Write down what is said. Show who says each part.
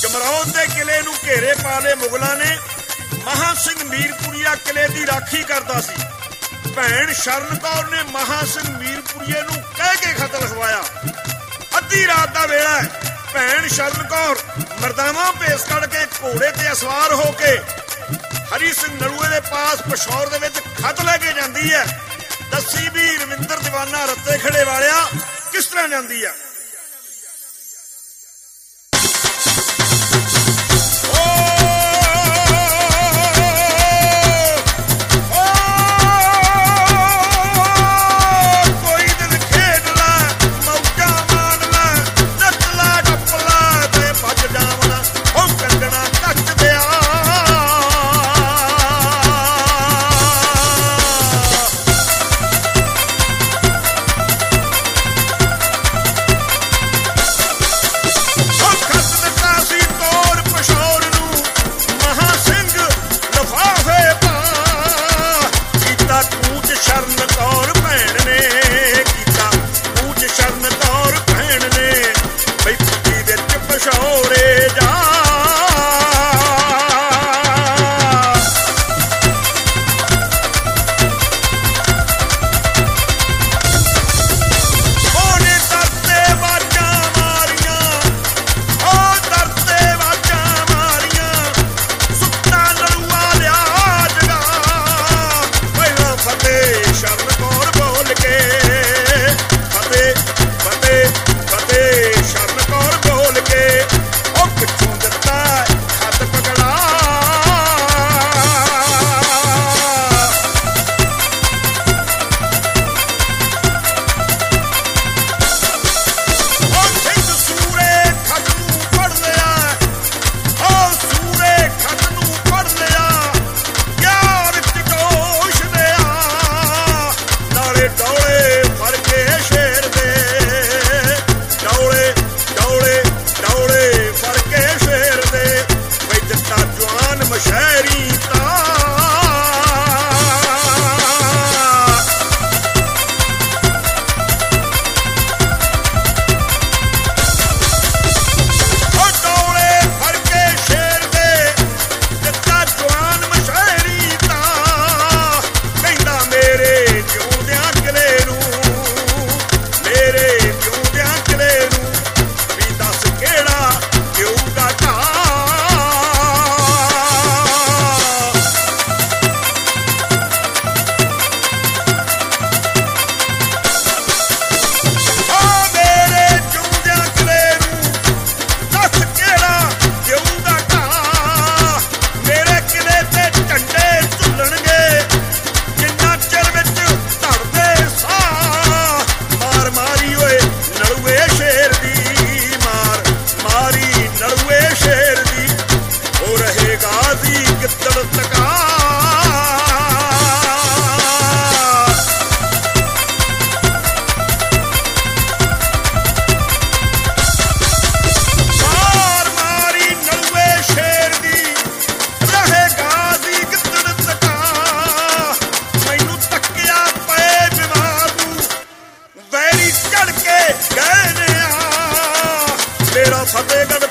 Speaker 1: जमरौद के किले नूं घेरे पा लए मुगलों ने। महा सिंह मीरपुरीया किले की राखी करता सी। भैन शरण कौर ने महा सिंह मीरपुरीए नूं कह के खत लिखवाया। अद्धी रात का वेला है। भैन शरण कौर मरदावा भेस कड़ के घोड़े ते सवार होके हरी सिंह नलूए के पास पिशौर दे विच खत लैके जाती है। दसी भी रविंदर दीवाना रत्ते खड़े वालिया किस तरह जाती है। फतेहगढ़